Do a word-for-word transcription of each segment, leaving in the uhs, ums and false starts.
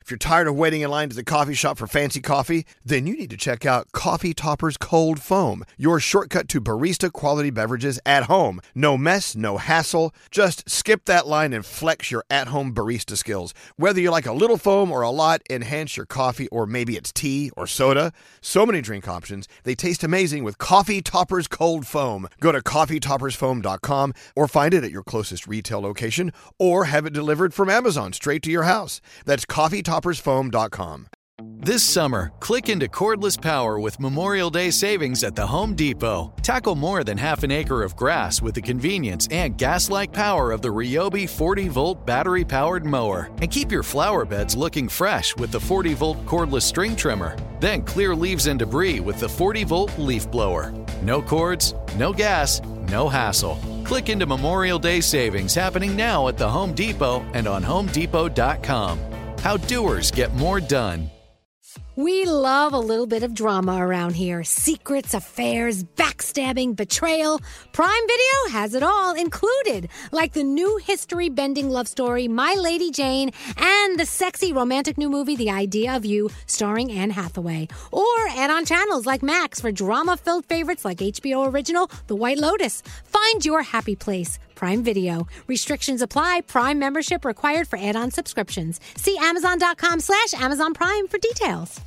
If you're tired of waiting in line to the coffee shop for fancy coffee, then you need to check out Coffee Topper's Cold Foam, your shortcut to barista quality beverages at home. No mess, no hassle. Just skip that line and flex your at-home barista skills. Whether you like a little foam or a lot, enhance your coffee, or maybe it's tea or soda. So many drink options. They taste amazing with Coffee Topper's Cold Foam. Go to coffee toppers foam dot com or find it at your closest retail location or have it delivered from Amazon straight to your house. That's coffee toppers foam dot com. This summer, click into cordless power with Memorial Day savings at the Home Depot. Tackle more than half an acre of grass with the convenience and gas-like power of the Ryobi forty volt battery-powered mower. And keep your flower beds looking fresh with the forty volt cordless string trimmer. Then clear leaves and debris with the forty volt leaf blower. No cords, no gas, no hassle. Click into Memorial Day savings happening now at the Home Depot and on home depot dot com. How doers get more done. We love a little bit of drama around here. Secrets, affairs, backstabbing, betrayal. Prime Video has it all included, like the new history-bending love story, My Lady Jane, and the sexy romantic new movie, The Idea of You, starring Anne Hathaway. Or add-on channels like Max for drama-filled favorites like H B O original The White Lotus. Find your happy place. Prime Video. Restrictions apply. Prime membership required for add-on subscriptions. See amazon.com slash Amazon Prime for details.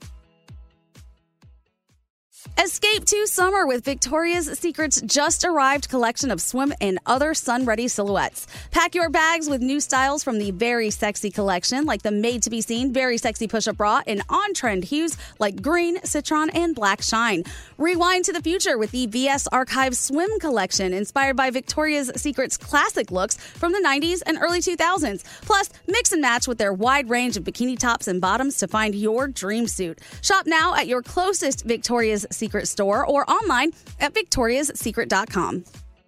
Escape to summer with Victoria's Secret's just arrived collection of swim and other sun-ready silhouettes. Pack your bags with new styles from the Very Sexy collection, like the made-to-be-seen Very Sexy push-up bra in on-trend hues like green, citron, and black shine. Rewind to the future with the V S Archive swim collection, inspired by Victoria's Secret's classic looks from the nineties and early two thousands. Plus, mix and match with their wide range of bikini tops and bottoms to find your dream suit. Shop now at your closest Victoria's Secret store or online at victorias secret dot com.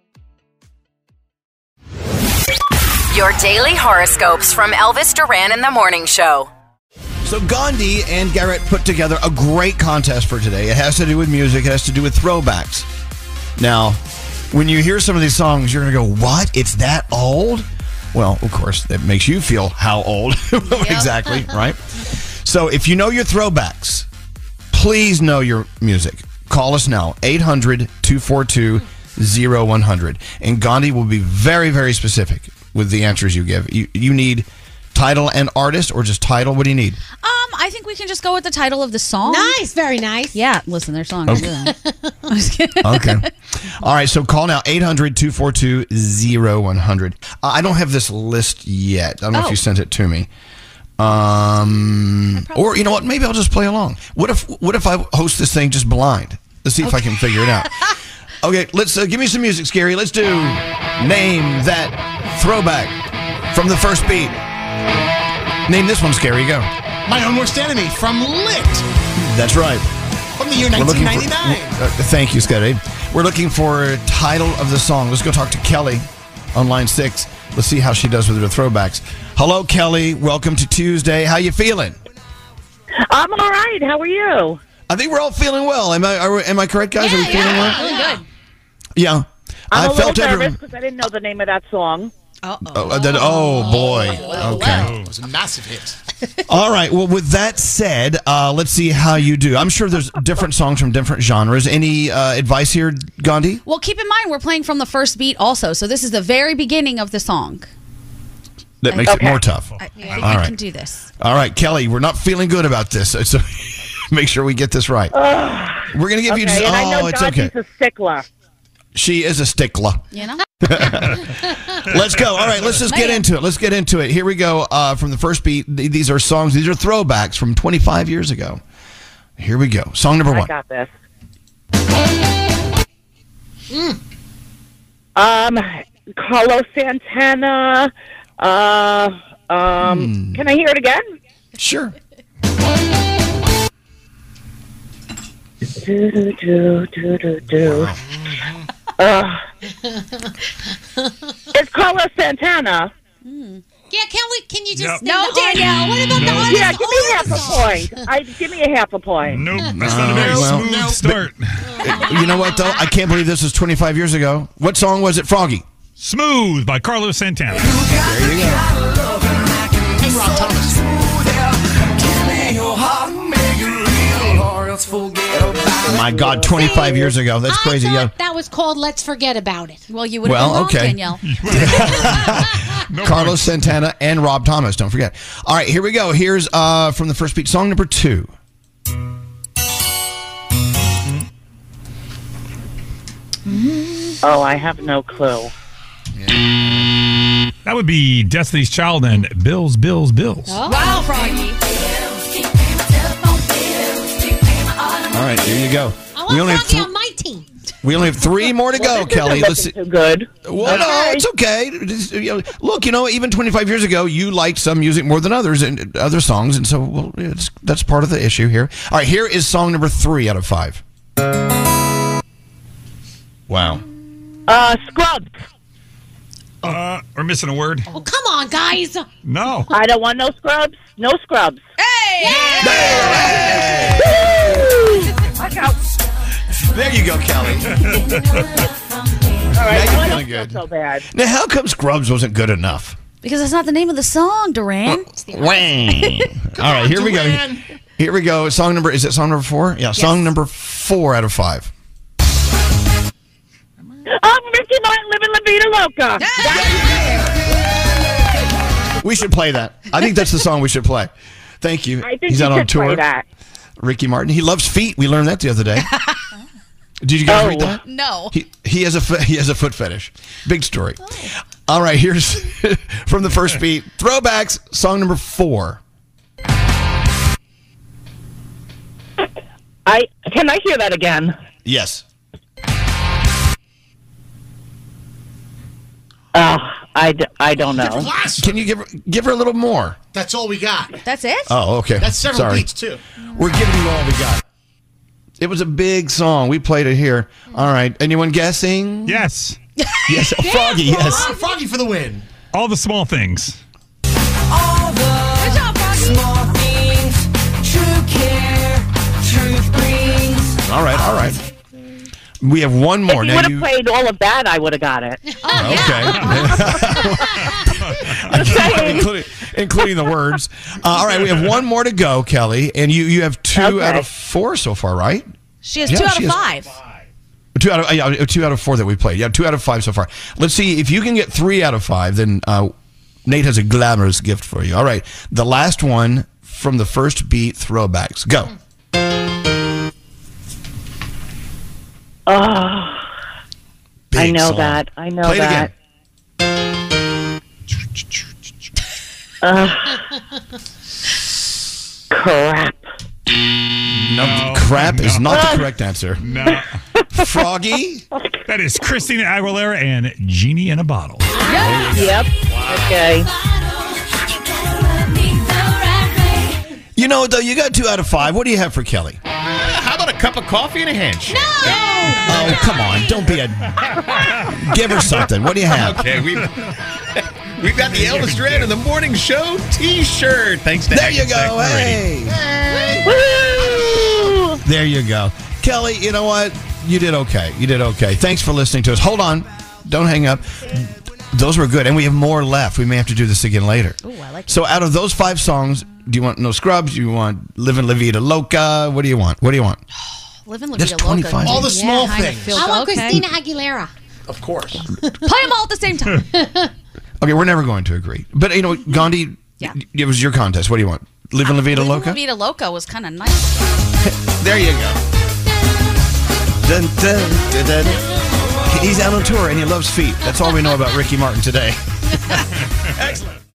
Your daily horoscopes from Elvis Duran in the Morning Show. So Gandhi and Garrett put together a great contest for today. It has to do with music. It has to do with throwbacks. Now, when you hear some of these songs, you're going to go, what? It's that old? Well, of course, that makes you feel how old. Exactly, right? So if you know your throwbacks, please know your music. Call us now, eight hundred, two four two, zero one zero zero. And Gandhi will be very, very specific with the answers you give. You, you need title and artist, or just title? What do you need? Um, I think we can just go with the title of the song. Nice, very nice. Yeah, listen, their song is good. Okay. All right, so call now, eight hundred, two four two, zero one zero zero. Uh, I don't have this list yet. I don't know Oh. if you sent it to me. Um, or you know what? Maybe I'll just play along. What if what if I host this thing just blind? Let's see if I can figure it out. Okay, let's uh, give me some music, Scary. Let's do Name That Throwback from the first beat. Name this one, Scary. Go. My Own Worst Enemy from Lit That's right. from the year We're looking nineteen for- ninety-nine. uh, thank you, Scary. We're looking for title of the song. Let's go talk to Kelly on line six. Let's see how she does with her throwbacks. Hello, Kelly. Welcome to Tuesday. How you feeling? I'm all right. How are you? I think we're all feeling well. Am I? Are, am I correct, guys? Yeah, are we feeling yeah, well? feeling good. Yeah. I'm I a felt little nervous everyone. because I didn't know the name of that song. Uh-oh. Oh, uh, that- oh, boy. Okay. It was a massive hit. All right. Well, with that said, uh, let's see how you do. I'm sure there's different songs from different genres. Any uh, advice here, Gandhi? Well, keep in mind, we're playing from the first beat also, so this is the very beginning of the song. That makes Okay. it more tough. I, I think All I right. can do this. All right, Kelly, we're not feeling good about this, so so make sure we get this right. We're going to give Okay, you just, and I know oh, it's Gandhi's okay. a stickler. She is a stickler. You know? Let's go. All right, let's just get Man. into it. Let's get into it. Here we go. Uh, from the first beat, th- these are songs, these are throwbacks from twenty-five years ago. Here we go. Song number I one. got this. Um, Carlos Santana. Uh, um, Can I hear it again? Sure. Do, do, do, do, do, do. Uh, it's Carlos Santana. Yeah, can we? Can you just? Yep. No, Danielle. What about the No. artist? Yeah, give me half a artist? point. I give me a half a point. Nope, that's not a very well, smooth no. start. You know what, though? I can't believe this was twenty-five years ago. What song was it, Froggy? Smooth by Carlos Santana. There you go. Rob Thomas. my God, twenty-five years ago. That's I crazy. thought Yeah. that was called Let's Forget About It. Well, you would have Well, been wrong, okay. Danielle. No Carlos points. Santana and Rob Thomas. Don't forget. All right, here we go. Here's uh, from the first beat, song number two. Oh, I have no clue. That would be Destiny's Child and Bills, Bills, Bills. Oh. Wow, Froggy. All right, here you go. I want We only have Froggy th- on my team. we only have three more to go, Well, this Kelly. isn't Let's see. looking too good. Well, no, Okay. it's okay. Just, you know, look, you know, even twenty-five years ago, you liked some music more than others and other songs, and so well, it's that's part of the issue here. All right, here is song number three out of five. Wow. Uh, Scrubs. Uh, we're missing a word. Oh, come on, guys. No. I don't want no Scrubs. No Scrubs. There you go, Kelly. All right, Now you're I feeling don't good. feel so bad. Now, how come Scrubs wasn't good enough? Because that's not the name of the song, Duran. Wang. All right, here we go. Duran. Here we go. Song number, is it song number four? Yeah, song number four out of five. I'm Ricky Martin living La Vida Loca. We should play that. I think that's the song we should play. Thank you. I think He's you out on should tour. play that. Ricky Martin. He loves feet. We learned that the other day. Did you guys Oh. read that? No. He he has a fe- he has a foot fetish. Big story. All right, here's from the first beat. Throwbacks, song number four. I can I hear that again? Yes. Oh, I, d- I don't know. Class. Can you give her, give her a little more? That's all we got. That's it? Oh, okay. That's several Sorry. beats too. We're giving you all we got. It was a big song. We played it here. All right. Anyone guessing? Yes. Yes. Oh, Froggy, yes. Oh, Froggy for the win. All the small things. All the Good job, Froggy. small things, true care, truth brings. All right. All right. We have one more. If you Now would have you. played all of that, I would have got it. Okay. including, including the words. Uh, all right. We have one more to go, Kelly. And you, you have two Okay. out of four so far, right? She has Yeah, two out she of has- five. Two out of yeah, two out of four that we played. Yeah, two out of five so far. Let's see if you can get three out of five. Then uh, Nate has a glamorous gift for you. All right, the last one from the first beat. Throwbacks. Go. Oh, I Big know song. that. I know Play it that. Crap. No, crap is no. not the correct answer. No. Froggy. That is Christina Aguilera and Genie in a Bottle. Yep. Okay. You know, though, you got two out of five. What do you have for Kelly? How about a cup of coffee and a handshake? Oh, come on. Don't be a... Give her something. What do you have? Okay, we've, we've got the Elvis Duran in the Morning Show T-shirt. Thanks to There you Hackensack go. Meridian. Hey. Woo! There you go. Kelly, you know what? You did okay. You did okay. Thanks for listening to us. Hold on. Don't hang up. Those were good. And we have more left. We may have to do this again later. Ooh, I like So out of those five songs, do you want No Scrubs? Do you want Livin' La Vida Loca? What do you want? What do you want? Living La That's Vida Loca. twenty-five. All the small kind of things. feels- I want okay. Christina Aguilera. Of course. Play them all at the same time. Okay, we're never going to agree. But, you know, Gandhi, Yeah. it was your contest. What do you want? Livin' La Vida Living Loca? La Vida Loca was kind of nice. There you go. Dun, dun, dun, dun. He's out on tour and he loves feet. That's all we know about Ricky Martin today. Excellent.